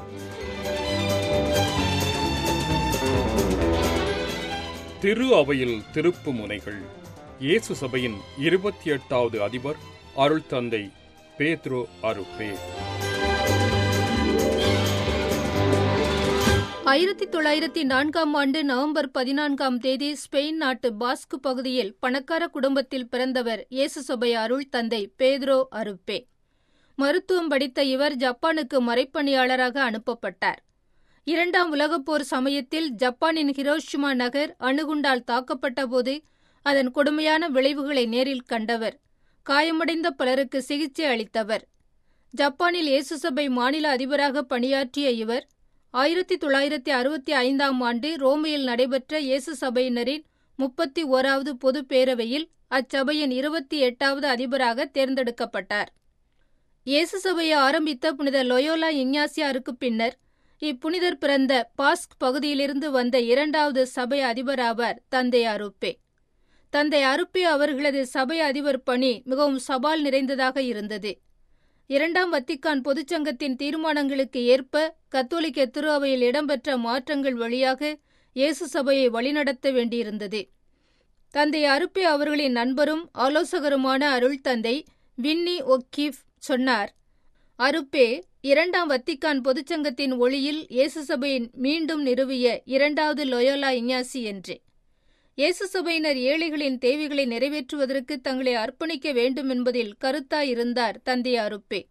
திரு அவையில் திருப்பு முனைகள். இயேசு சபையின் 28வது அதிபர் அருள் தந்தை பேதுரு அருப்பே. 1904 ஆண்டு நவம்பர் 14 ஸ்பெயின் நாட்டு பாஸ்கு பகுதியில் பணக்கார குடும்பத்தில் பிறந்தவர் இயேசு சபை அருள் தந்தை பேதுரு அருப்பே. மருத்துவம் படித்த இவர் ஜப்பானுக்கு மறைப்பணியாளராக அனுப்பப்பட்டார். 2ஆம் உலகப் போர் சமயத்தில் ஜப்பானின் ஹிரோஷிமா நகர் அணுகுண்டால் தாக்கப்பட்ட போது அதன் கொடுமையான விளைவுகளை நேரில் கண்டவர். காயமடைந்த பலருக்கு சிகிச்சை அளித்தவர். ஜப்பானில் இயேசு சபை மாநில அதிபராக பணியாற்றிய இவர் 1965 ஆண்டு ரோமையில் நடைபெற்ற இயேசு சபையினரின் 31வது பொது பேரவையில் அச்சபையின் 28வது அதிபராக தேர்ந்தெடுக்கப்பட்டார். இயேசு சபையை ஆரம்பித்த புனித லொயோலா இஞ்ஞாசியாருக்கு பின்னர் இப்புனிதர் பிறந்த பாஸ்க் பகுதியிலிருந்து வந்த 2வது சபை அதிபராவார் தந்தை அருப்பே. தந்தை அருப்பே அவர்களது சபை அதிபர் பணி மிகவும் சவால் நிறைந்ததாக இருந்தது. 2ஆம் வத்திக்கான் பொதுச்சங்கத்தின் தீர்மானங்களுக்கு ஏற்ப கத்தோலிக்க திரு அவையில் இடம்பெற்ற மாற்றங்கள் வழியாக இயேசு சபையை வழிநடத்த வேண்டியிருந்தது. தந்தை அருப்பே அவர்களின் நண்பரும் ஆலோசகருமான அருள் தந்தை வின்னி ஒக்கீஃப் சொன்னார், அருப்பே 2ஆம் வத்திக்கான் பொதுச்சங்கத்தின் ஒளியில் இயேசு சபையை மீண்டும் நிறுவிய 2வது லொயோலா இஞ்ஞாசி என்று. இயேசு சபையினர் ஏழைகளின் தேவைகளை நிறைவேற்றுவதற்கு தங்களை அர்ப்பணிக்க வேண்டும் என்பதில் கருத்தாயிருந்தார் தந்தை அருப்பே.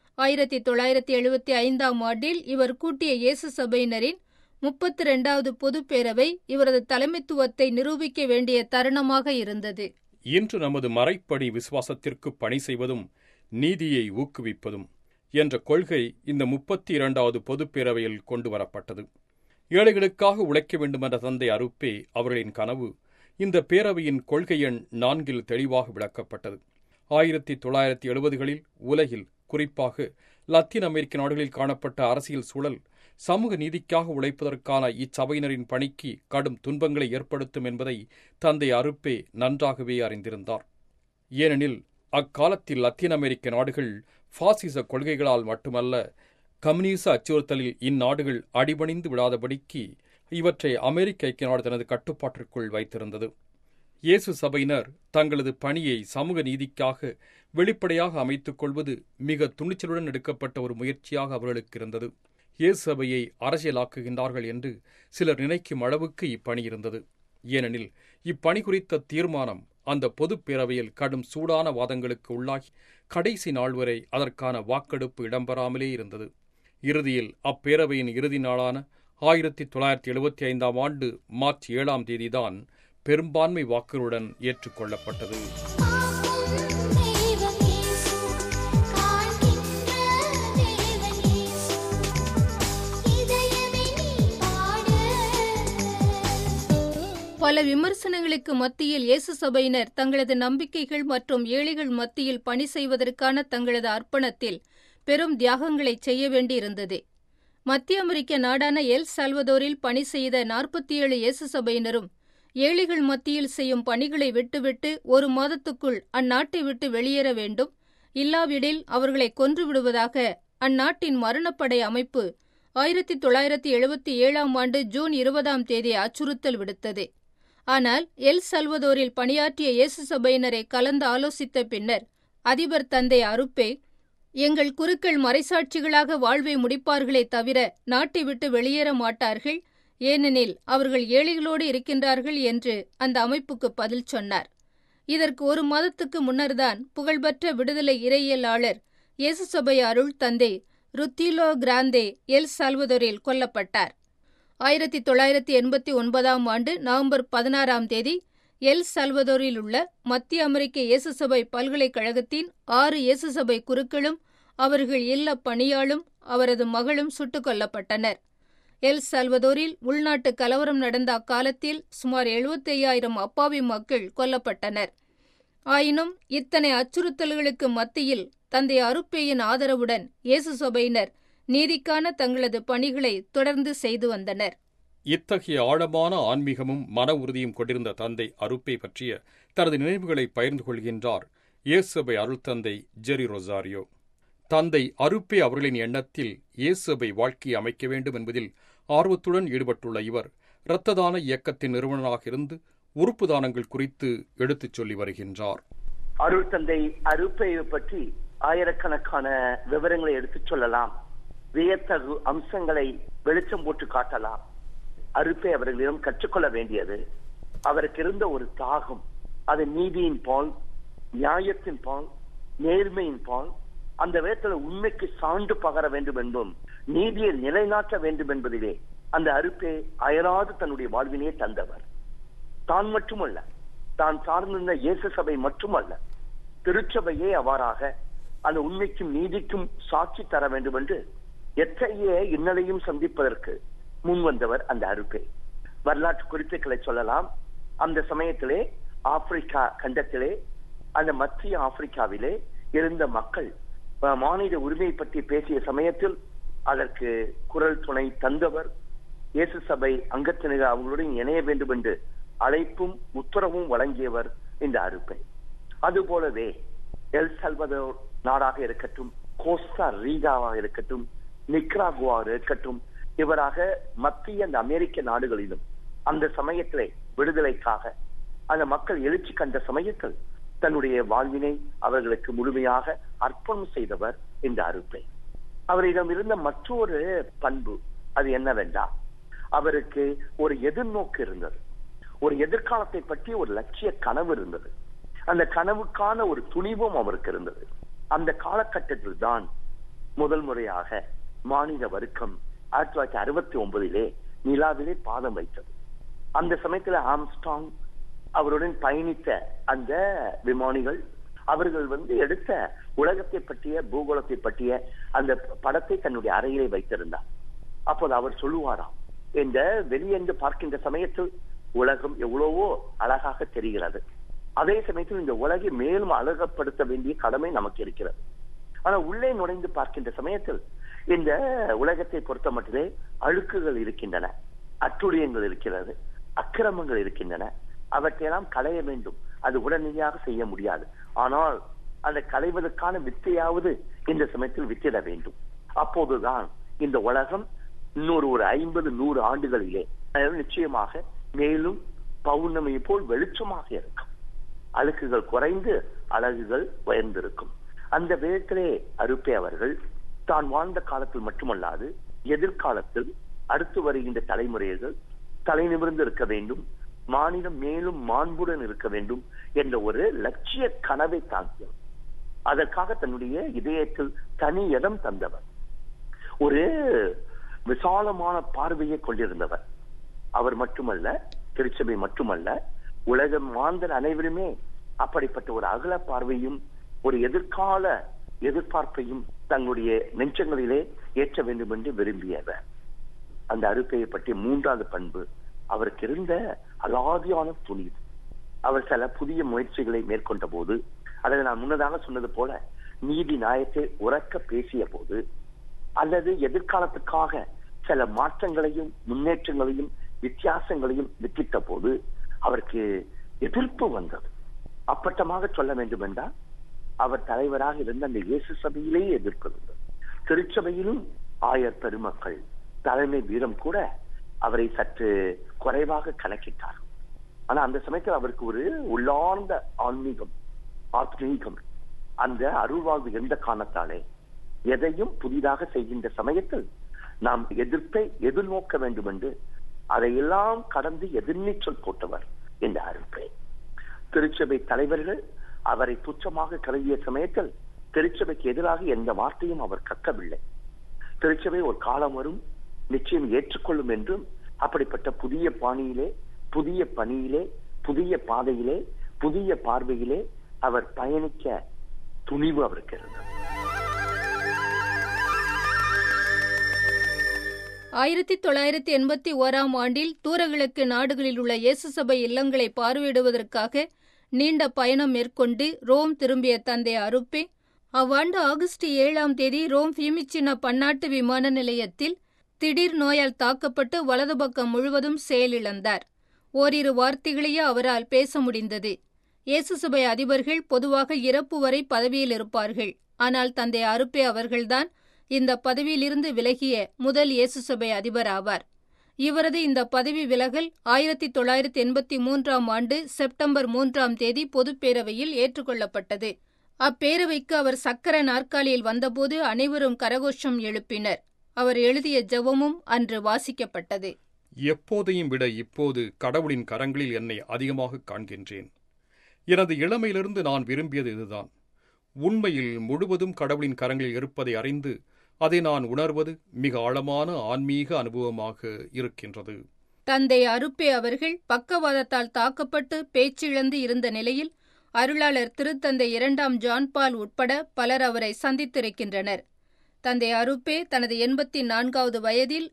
1975 ஆண்டில் இவர் கூட்டிய இயேசு சபையினரின் 32வது பொது பேரவை இவரது தலைமைத்துவத்தை நிரூபிக்க வேண்டிய தருணமாக இருந்தது. இன்று நமது மறைப்படி விசுவாசத்திற்கு பணி செய்வதும் நீதியை ஊக்குவிப்பதும் என்ற கொள்கை இந்த 32வது பொதுப் பேரவையில் கொண்டு வரப்பட்டது. ஏழைகளுக்காக உழைக்க வேண்டுமென்ற தந்தை அருப்பே அவர்களின் கனவு இந்த பேரவையின் கொள்கை எண் 4 தெளிவாக விளக்கப்பட்டது. 1970களில் உலகில், குறிப்பாக லத்தீன் அமெரிக்க நாடுகளில் காணப்பட்ட அரசியல் சூழல் சமூக நீதிக்காக உழைப்பதற்கான இச்சபையினரின் பணிக்கு கடும் துன்பங்களை ஏற்படுத்தும் என்பதை தந்தை அருப்பே நன்றாகவே அறிந்திருந்தார். ஏனெனில் அக்காலத்தில் லத்தீன் அமெரிக்க நாடுகள் பாசிச கொள்கைகளால் மட்டுமல்ல, கம்யூனிச அச்சுறுத்தலில் இந்நாடுகள் அடிபணிந்து விடாதபடிக்கு இவற்றை அமெரிக்க ஐக்கிய நாடு தனது கட்டுப்பாட்டிற்குள் வைத்திருந்தது. இயேசு சபையினர் தங்களது பணியை சமூக நீதிக்காக வெளிப்படையாக அமைத்துக் கொள்வது மிக துணிச்சலுடன் எடுக்கப்பட்ட ஒரு முயற்சியாக அவர்களுக்கு இருந்தது. இயேசு சபையை அரசியலாக்குகின்றார்கள் என்று சிலர் நினைக்கும் அளவுக்கு இப்பணி இருந்தது. ஏனெனில் இப்பணி குறித்த தீர்மானம் அந்த பொதுப் பேரவையில் கடும் சூடான வாதங்களுக்கு உள்ளாகி கடைசி நாள் வரை அதற்கான வாக்கெடுப்பு இடம்பெறாமலே இருந்தது. இறுதியில் அப்பேரவையின் இறுதி நாளான 1975 ஆண்டு மார்ச் 7ஆம் தேதிதான் பெரும்பான்மை வாக்குகளுடன் ஏற்றுக்கொள்ளப்பட்டது. பல விமர்சனங்களுக்கு மத்தியில் இயேசு சபையினர் தங்களது நம்பிக்கைகள் மற்றும் ஏழைகள் மத்தியில் பணி செய்வதற்கான தங்களது அர்ப்பணத்தில் பெரும் தியாகங்களை செய்ய வேண்டியிருந்தது. மத்திய அமெரிக்க நாடான எல் சால்வதோரில் பணி செய்த 47 இயேசு சபையினரும் ஏழைகள் மத்தியில் செய்யும் பணிகளை விட்டுவிட்டு 1 மாதத்துக்குள் அந்நாட்டை விட்டு வெளியேற வேண்டும், இல்லாவிடில் அவர்களை கொன்றுவிடுவதாக அந்நாட்டின் மரணப்படை அமைப்பு 1977 ஆண்டு ஜூன் 20 அச்சுறுத்தல் விடுத்தது. ஆனால் எல் சால்வதோரில் பணியாற்றிய இயேசு சபையினரை கலந்து ஆலோசித்த பின்னர் அதிபர் தந்தை அருப்பே, எங்கள் குருக்கள் மறைசாட்சிகளாக வாழ்வை முடிப்பார்களே தவிர நாட்டை விட்டு வெளியேற மாட்டார்கள், ஏனெனில் அவர்கள் ஏழைகளோடு இருக்கின்றார்கள் என்று அந்த அமைப்புக்கு பதில் சொன்னார். இதற்கு 1 மாதத்துக்கு முன்னர்தான் புகழ்பெற்ற விடுதலை இறையியலாளர் இயேசு சபை அருள் தந்தை ருத்திலோ கிராந்தே எல் சால்வதோரில் கொல்லப்பட்டார். 1989 ஆண்டு நவம்பர் 16 எல் சால்வதோரில் உள்ள மத்திய அமெரிக்க இயேசு சபை பல்கலைக்கழகத்தின் 6 இயேசு சபை குருக்களும் அவர்கள் இல்ல பணியாளும் அவரது மகளும் சுட்டுக் கொல்லப்பட்டனர். எல் சால்வதோரில் உள்நாட்டு கலவரம் நடந்த அக்காலத்தில் சுமார் 75,000 அப்பாவி மக்கள் கொல்லப்பட்டனர். ஆயினும் இத்தனை அச்சுறுத்தல்களுக்கு மத்தியில் தந்தை அருப்பேயின் ஆதரவுடன் இயேசு சபையினர் நீதிக்கான தங்களது பணிகளை தொடர்ந்து செய்து வந்தனர். இத்தகைய ஆழமான ஆன்மீகமும் மன உறுதியும் கொண்டிருந்த தந்தை அருப்பே பற்றிய தனது நினைவுகளை பகிர்ந்து கொள்கின்றார் இயேசு சபை அருள் தந்தை ஜெரி ரொசாரியோ. தந்தை அருப்பே அவர்களின் எண்ணத்தில் இயேசு சபை வாழ்க்கையை அமைக்க வேண்டும் என்பதில் ஆர்வத்துடன் ஈடுபட்டுள்ள இவர் இரத்த தான இயக்கத்தின் நிறுவனராக இருந்து உறுப்பு தானங்கள் குறித்து எடுத்துச் சொல்லி வருகின்றார். அருள் தந்தை அருப்பையை பற்றி ஆயிரக்கணக்கான விவரங்களை எடுத்துச் சொல்லலாம். வியத்தகு அம்சங்களை வெளிச்சம் போட்டு காட்டலாம். அருப்பை அவர்களிடம் கற்றுக்கொள்ள வேண்டியது அவருக்கு இருந்த ஒரு தாகம். அது நீதியின் பால், நியாயத்தின் பால், நேர்மையின் பால். அந்த விதத்தில் உண்மைக்கு சான்று பகர வேண்டும் என்பதும் நீதியை நிலைநாட்ட வேண்டும் என்பதிலே அந்த அருப்பே அயராது தன்னுடைய வாழ்வினையே தந்தவர். தான் மட்டுமல்ல, தான் சார்ந்திருந்த இயேசு சபை மட்டுமல்ல, திருச்சபையே அவ்வாறாக அந்த உண்மைக்கும் நீதிக்கும் சாட்சி தர வேண்டும் என்று எத்தகைய இன்னலையும் சந்திப்பதற்கு முன் வந்தவர் அந்த அருப்பே. வரலாற்று குறிப்புகளை சொல்லலாம். அந்த சமயத்திலே ஆப்பிரிக்கா கண்டத்திலே, அந்த மத்திய ஆப்பிரிக்காவிலே இருந்த மக்கள் மானிட உரிமை பற்றி பேசிய சமயத்தில் அதற்கு குரல் துணை தந்தவர். இயேசு சபை அங்கத்தினர் அவங்களுடன் இணைய வேண்டும் என்று அழைப்பும் உத்தரவும் வழங்கியவர் இந்த அருப்பை. அதுபோலவே எல் சல்வதோர் நாடாக இருக்கட்டும், கோஸ்டா ரீகாவாக இருக்கட்டும், நிக்ராகுவாக இருக்கட்டும், இவராக மத்திய அந்த அமெரிக்க நாடுகளிலும் அந்த சமயத்திலே விடுதலைக்காக அந்த மக்கள் எழுச்சி கண்ட சமயத்தில் தன்னுடைய வாழ்வினை அவர்களுக்கு முழுமையாக அர்ப்பணம் செய்தவர் இந்த அருப்பை. அவரிடம் இருந்த மற்றொரு பண்பு அது என்னவென்றால், அவருக்கு ஒரு எதிர்நோக்கு இருந்தது. ஒரு எதிர்காலத்தை பற்றி ஒரு லட்சிய கனவு இருந்தது. அந்த கனவுக்கான ஒரு துணிவும் அவருக்கு இருந்தது. அந்த காலகட்டத்தில் தான் முதல் முறையாக மாநில வர்க்கம் 1969 நிலாவிலே பாதம் வைத்தது. அந்த சமயத்தில் ஆம்ஸ்ட்ராங் அவருடன் பயணித்த அந்த விமானிகள் அவர்கள் எடுத்த உலகத்தை பற்றிய பூகோளத்தை பற்றிய அந்த படத்தை தன்னுடைய அறையிலே வைத்திருந்தார். அப்போது அவர் சொல்லுவாராம், இந்த வெளியேந்து பார்க்கின்ற சமயத்தில் உலகம் எவ்வளவோ அழகாக தெரிகிறது. அதே சமயத்தில் இந்த உலகை மேலும் அழகப்படுத்த வேண்டிய கடமை நமக்கு இருக்கிறது. ஆனா உள்ளே நுழைந்து பார்க்கின்ற சமயத்தில் இந்த உலகத்தை பொறுத்த மட்டுமே அழுக்குகள் இருக்கின்றன, அட்டுழியங்கள் இருக்கிறது, அக்கிரமங்கள் இருக்கின்றன. அவற்றையெல்லாம் களைய வேண்டும். அது உடனடியாக செய்ய முடியாது. ஆனால் அதை களைவதற்கான வித்தையாவது இந்த சமயத்தில் வித்திட வேண்டும். அப்போதுதான் இந்த உலகம் இன்னொரு 50-100 ஆண்டுகளிலே நிச்சயமாக மேலும் பௌர்ணமி போல் வெளிச்சமாக இருக்கும். அழுக்குகள் குறைந்து அழகுகள் உயர்ந்திருக்கும். அந்த விதத்திலே அருப்பே அவர்கள் தான் வாழ்ந்த காலத்தில் மட்டுமல்லாது எதிர்காலத்தில் அடுத்து வருகின்ற தலைமுறைகள் தலை நிமிர்ந்து இருக்க வேண்டும், மாநிலம் மேலும் மாண்புடன் இருக்க வேண்டும் என்ற ஒரு லட்சிய கனவை தாங்கியவர். அதற்காக தன்னுடைய இதயத்தில் தனி இடம் தந்தவர். ஒரு விசாலமான பார்வையை கொண்டிருந்தவர். அவர் மட்டுமல்ல, திருச்சபை மட்டுமல்ல, உலகம் மாந்தர் அனைவருமே அப்படிப்பட்ட ஒரு அகல பார்வையும் ஒரு எதிர்கால எதிர்பார்ப்பையும் தங்களுடைய நெஞ்சங்களிலே ஏற்ற வேண்டும் என்று விரும்பியவர். அந்த அருப்பையை பற்றிய 3வது பண்பு அவருக்கு இருந்த அலாதியான துணிவு. அவர் சில புதிய முயற்சிகளை மேற்கொண்ட போது, அல்லது நான் முன்னதாக சொன்னது போல நீதி நியாயத்தை உரக்க பேசிய போது, அல்லது எதிர்காலத்துக்காக சில மாற்றங்களையும் முன்னேற்றங்களையும் வித்தியாசங்களையும் வித்திட்ட போது அவருக்கு எதிர்ப்பு வந்தது. அப்பட்டமாக சொல்ல வேண்டும் என்றால் அவர் தலைவராக இருந்த அந்த இயேசு சபையிலேயே எதிர்ப்பு இருந்தது. திருச்சபையிலும் ஆயர் பெருமக்கள் தலைமை வீரம் கூட அவரை சற்று குறைவாக கணக்கிட்டார். ஆனா அந்த சமயத்தில் அவருக்கு ஒரு உள்ளார்ந்த ஆன்மீகம் அந்த அருள்வாழ்வு எந்த காரணத்தாலே எதையும் புதிதாக செய்கின்ற சமயத்தில் நாம் எதிர்ப்பை எதிர்நோக்க வேண்டும் என்று அதையெல்லாம் கடந்து எதிர்நீச்சல் போட்டவர் இந்த அருப்பே. திருச்சபை தலைவர்கள் அவரை துச்சமாக கருதிய சமயத்தில் திருச்சபைக்கு எதிராக எந்த வார்த்தையும் அவர் கற்கவில்லை. திருச்சபை ஒரு காலம் வரும், நிச்சயம் ஏற்றுக்கொள்ளும் என்றும் அப்படிப்பட்ட புதிய பாணியிலே, புதிய பணியிலே, புதிய பாதையிலே, புதிய பார்வையிலே அவர் பயணிக்க துணிவு அவருக்கு இருந்தது. 1981 ஆண்டில் தூரகிழக்கு நாடுகளில் உள்ள இயேசு சபை இல்லங்களை பார்வையிடுவதற்காக நீண்ட பயணம் மேற்கொண்டு ரோம் திரும்பிய தந்தை அருப்பே அவ்வாண்டு ஆகஸ்ட் 7 ரோம் ஃபியூமிச்சினா பன்னாட்டு விமான நிலையத்தில் திடீர் நோயால் தாக்கப்பட்டு வலது பக்கம் முழுவதும் செயலிழந்தார். ஓரிரு வார்த்தைகளையே அவரால் பேச முடிந்தது. இயேசு சபை அதிபர்கள் பொதுவாக இறப்பு வரை பதவியில் இருப்பார்கள். ஆனால் தந்தை அருப்பே அவர்கள்தான் இந்த பதவியிலிருந்து விலகிய முதல் இயேசு சபை அதிபர் ஆவார். இவரது இந்த பதவி விலகல் 1983 ஆண்டு செப்டம்பர் 3 பொதுப்பேரவையில் ஏற்றுக்கொள்ளப்பட்டது. அப்பேரவைக்கு அவர் சக்கர நாற்காலியில் வந்தபோது அனைவரும் கரகோஷம் எழுப்பினர். அவர் எழுதிய ஜெபமும் அன்று வாசிக்கப்பட்டது. எப்போதையும் விட இப்போது கடவுளின் கரங்களில் என்னை அதிகமாக காண்கின்றேன். எனது இளமையிலிருந்து நான் விரும்பியது இதுதான். உண்மையில் முழுவதும் கடவுளின் கரங்களில் இருப்பதை அறிந்து அதை நான் உணர்வது மிக ஆழமான ஆன்மீக அனுபவமாக இருக்கின்றது. தந்தை அருப்பே அவர்கள் பக்கவாதத்தால் தாக்கப்பட்டு பேச்சிழந்து இருந்த நிலையில் அருளாளர் திருத்தந்தை 2ஆம் ஜான் பால் உட்பட பலர் அவரை சந்தித்திருக்கின்றனர். தந்தை அருப்பே தனது 84வது வயதில்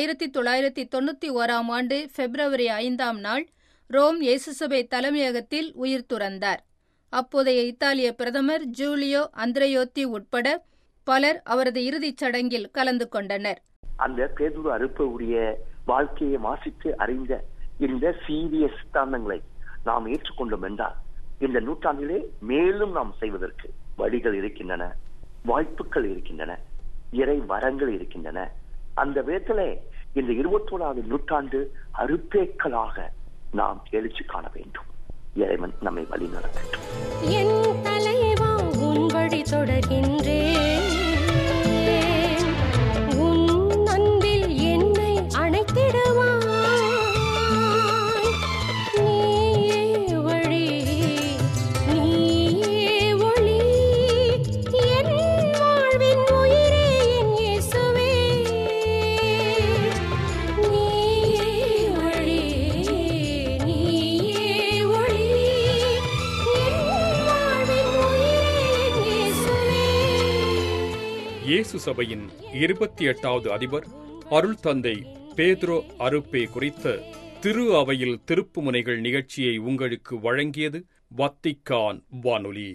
1991 ஆண்டு பிப்ரவரி 5ஆம் நாள் ரோம் இயேசு சபை தலைமையகத்தில் உயிர் துறந்தார். அப்போதைய இத்தாலிய பிரதமர் ஜூலியோ அந்திரயோத்தி உட்பட பலர் அவரது இறுதிச் சடங்கில் கலந்து கொண்டனர். அந்த பேதுரு அருப்பவுடைய வாழ்க்கையை வாசித்து அறிந்த இந்த சீரிய சித்தாந்தங்களை நாம் ஏற்றுக்கொண்டோம் என்றால் இந்த நூற்றாண்டிலே மேலும் நாம் செய்வதற்கு வழிகள் இருக்கின்றன, வாய்ப்புகள் இருக்கின்றன, இறை வரங்கள் இருக்கின்றன. அந்த விதத்திலே இந்த 21வது நூற்றாண்டு அருப்பேக்களாக நாம் எழுச்சி காண வேண்டும். இறைவன் நம்மை வழி நடத்தட்டும். என் தலைவா உன் வழி தொடர்கின்றேன், உன் அன்பில் என்னை அணைத்திடுவாய். நீயே வழி, நீயே ஒளி, என் வாழ்வின் உயிரே என் இயேசுவே. நீயே வழி, நீயே ஒளி, என் வாழ்வின் உயிரே என் இயேசுவே. இயேசு சபையின் 28வது அதிபர் அருள் தந்தை பேதுரு அருப்பே குறித்த திரு அவையில் திருப்புமுனைகள் நிகழ்ச்சியை உங்களுக்கு வழங்கியது வத்திக்கான் வானொலி.